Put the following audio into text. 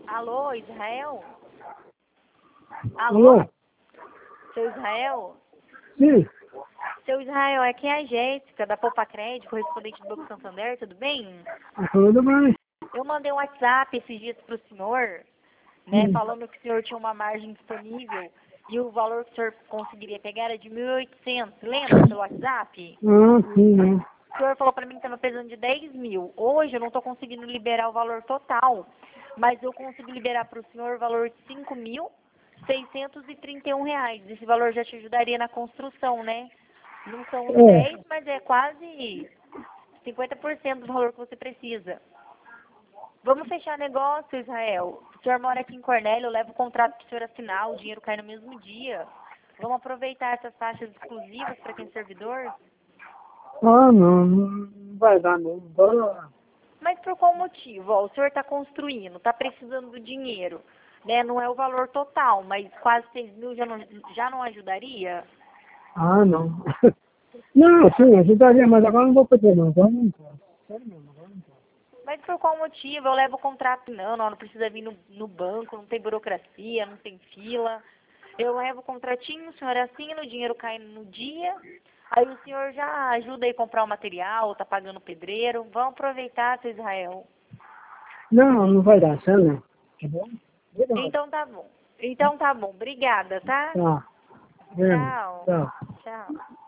Alô, Israel? Alô? Seu Israel? Sim. Seu Israel, aqui é a Jéssica, da Poupa Crédito, correspondente do Banco Santander, tudo bem? Tudo bem. Eu mandei um WhatsApp esses dias pro senhor, né, falando que o senhor tinha uma margem disponível e o valor que o senhor conseguiria pegar era de 1.800, lembra pelo WhatsApp? Sim, né? O senhor falou pra mim que estava precisando de 10 mil. Hoje eu não estou conseguindo liberar o valor total, mas eu consigo liberar para o senhor o valor de R$ 5.631. Esse valor já te ajudaria na construção, né? Não são os 10, mas é quase 50% do valor que você precisa. Vamos fechar negócio, Israel. O senhor mora aqui em Cornélio, eu levo o contrato para o senhor assinar, o dinheiro cai no mesmo dia. Vamos aproveitar essas taxas exclusivas para quem é servidor? Não vai dar não. Mas por qual motivo? Ó, o senhor está construindo, está precisando do dinheiro, né? Não é o valor total, mas quase 6 mil já não ajudaria? Não. Não, sim, ajudaria, mas agora não vou poder não. Agora não posso. Sério mesmo, agora não posso. Mas por qual motivo? Eu levo o contrato, não precisa vir no banco, não tem burocracia, não tem fila. Eu levo o contratinho, o senhor assina, o dinheiro cai no dia, aí o senhor já ajuda aí a comprar o material, tá pagando o pedreiro. Vamos aproveitar, seu Israel. Não vai dar, sério não. Tá bom? Obrigado. Então tá bom. Então tá bom. Obrigada, tá? Tá. Tchau. Tchau. Tchau.